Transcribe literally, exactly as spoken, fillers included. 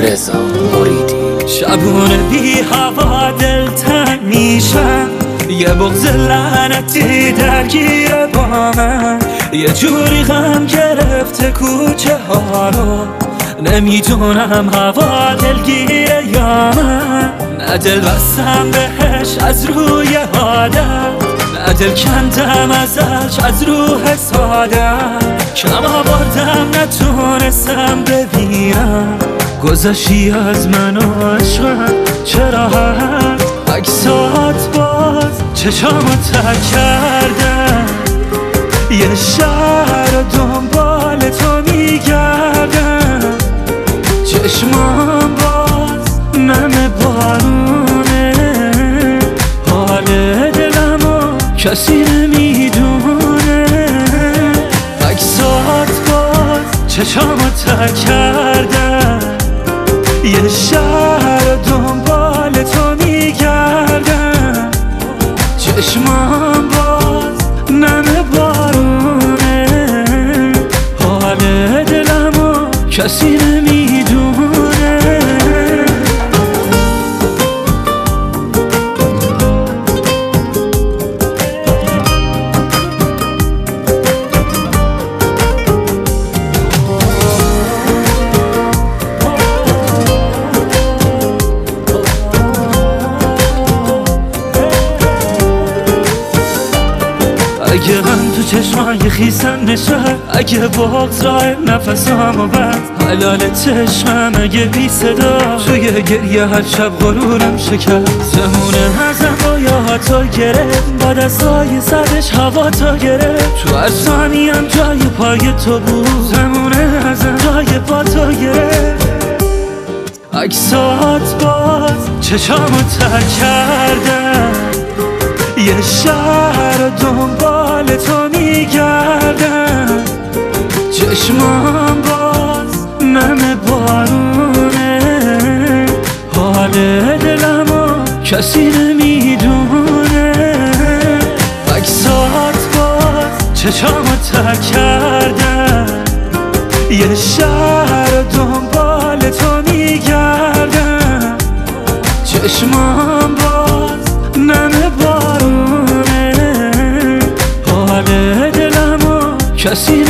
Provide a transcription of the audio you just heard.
رضا مریدی. شبونه بی هوا دلتنگ میشم، یه بغض لعنتی درگیره با من، یه جوری غم گرفته کوچه ها رو، نمیدونم هوا دلگیره یا من. نه دل بستم بهش از روی عادت، نه دل کندم ازش از روح سادت، کم آوردم نتونستم ببینم گذشتی از من و عشقم. چرا هست عکسات باز چشامو تک کردم، یه شهر دنبال تو میگردم، چشمام باز نم بارونه، حال دلمو کسی نمیدونه. عکسات باز چشامو تک کردم، یه شهر دنبال تو میگردم، چشمام باز نم بارونه، حال دلمو کسی نمیدونه. اگه هم تو چشمای خیسم نشه، اگه بغض راه نفسامو بست، حلال چشمم اگه بی صدا توی گریه هر شب غرورم شکست. زمونه ازم با یاهاتو گرفت، با دستای سرش هوا تا گرفت، تو هر ثانیم جای پای تو بود، زمونه ازم جای پا تو گرفت. عکسات باز چشامو تک کردم، یه شهر دنبال تو میگردم، چشمام باز نم بارونه، حال دلمو کسی نمیدونه. عکسات باز چشامو تک کردم، یه شهر دنبال تو میگردم، چشمام باز نم بارونه، حال دلمو کسی